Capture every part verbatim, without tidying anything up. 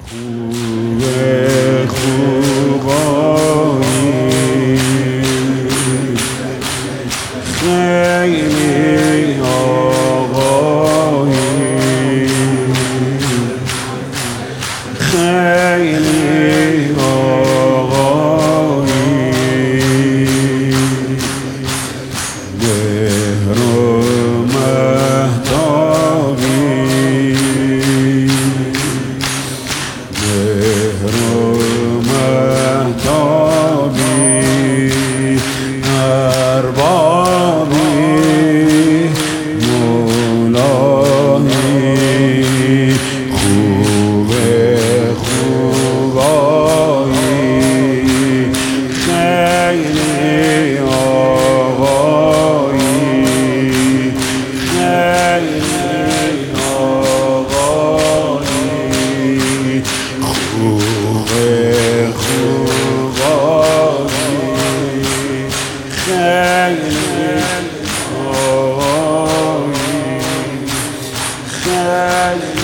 خوبه خوبایی خیلی آقایی خیلی آقایی مهر و مهتابی مهر و مهتابی اربابی مولایی خوبه خوبایی خیلی آقایی خیلی آقایی خوبه خوبایی خیلی آقایی خیلی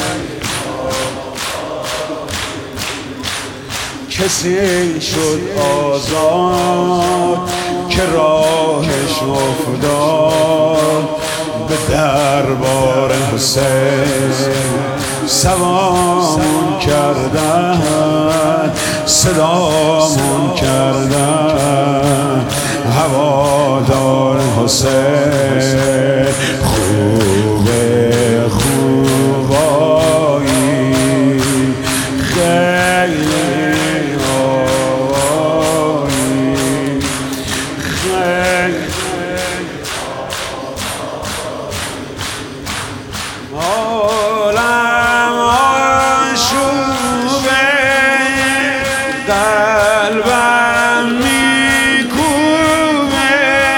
کسی شد آزاد که راهش افتاد به دربار حسین سلام کردن سلام کردن هوادار حسین خوبه خوبایی خیلی آقایی خیلی عالم آشوبه قلبم میکوبه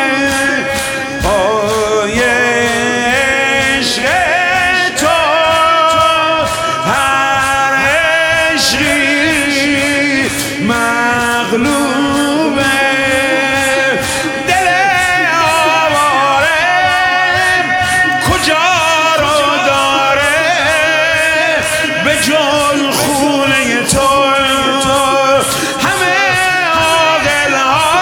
پای عشق تو هر عشقی مغلوبه دل آواره کجا رو داره به جز خونه تو همه عاقل‌ها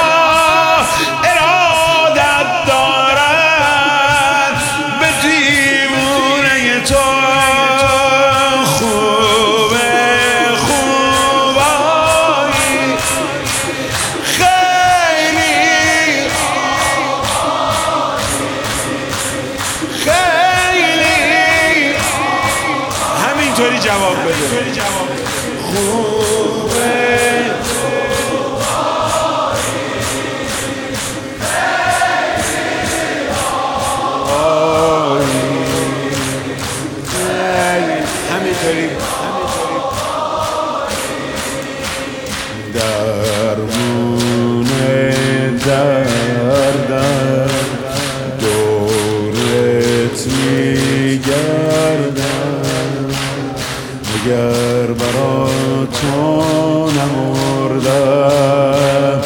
ارادت دارن به دیوونه تو خوبه خوبایی خیلی خیلی همینطوری جواب بده خوبه همینطوری درمونه دردم دورت میگردم اگر برا تو نمردم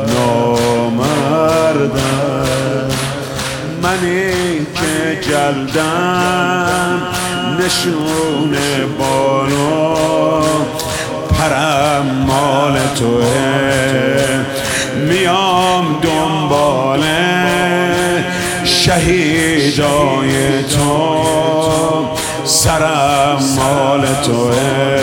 نامردم منی که جلدم نشون بالو پرم مال توه میام دنبال شهیدای تو سرم مال توه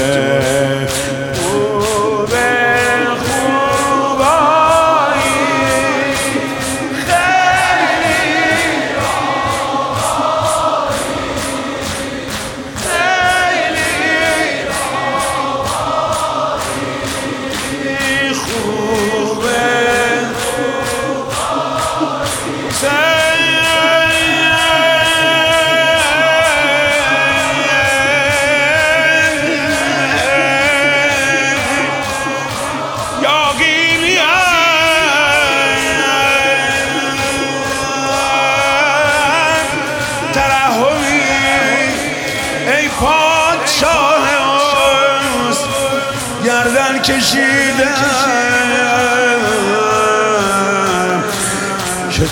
گردن کشیدم که